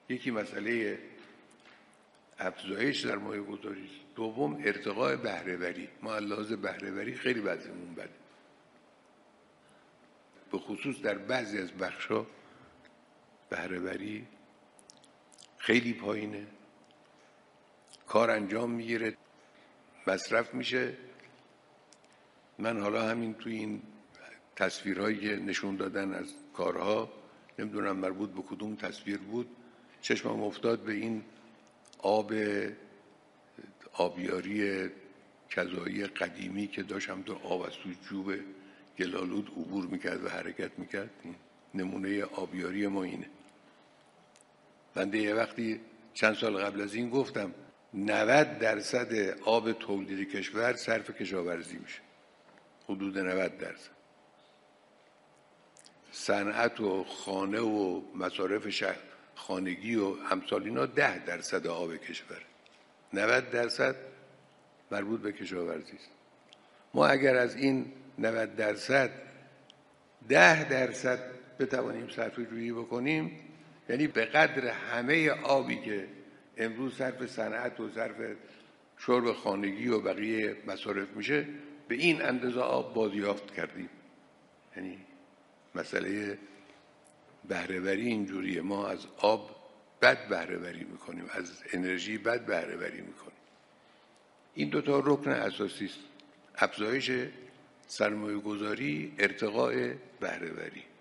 یکی مسئله افزایش سرمایه گذاری، دوم ارتقاء بهره‌وری. ما از لحاظ بهره‌وری خیلی وضعمون بده، به خصوص در بعضی از بخش‌ها بهره‌وری خیلی پایینه، کار انجام میگیره، مصرف میشه. من حالا همین توی این تصویرهایی که نشون دادن از کارها، نمیدونم مربوط به کدوم تصویر بود، چشمم افتاد به این آبیاری کذایی قدیمی که داشت همطور آب از توی جوب گلالود عبور میکرد و حرکت میکرد. این نمونه آبیاری ما اینه. بنده یه وقتی چند سال قبل از این گفتم 90% آب تولید کشور صرف کشاورزی میشه، حدود 90%. صنعت و خانه و مصارف شهر خانگی و امثال اینا 10% آب کشور، 90% مربوط به کشاورزی است. ما اگر از این 90% 10% بتوانیم صرفه جویی بکنیم، یعنی به قدر همه آبی که امروز صرف صنعت و صرف شرب خانگی و بقیه مصارف میشه، به این اندازه آب بازیافت کردیم. یعنی مسئله بهره‌وری اینجوریه، ما از آب بد بهره‌وری میکنیم، از انرژی بد بهره‌وری میکنیم. این دو تا رکن اساسی است: افزایش سرمایه‌گذاری، ارتقاء بهره‌وری.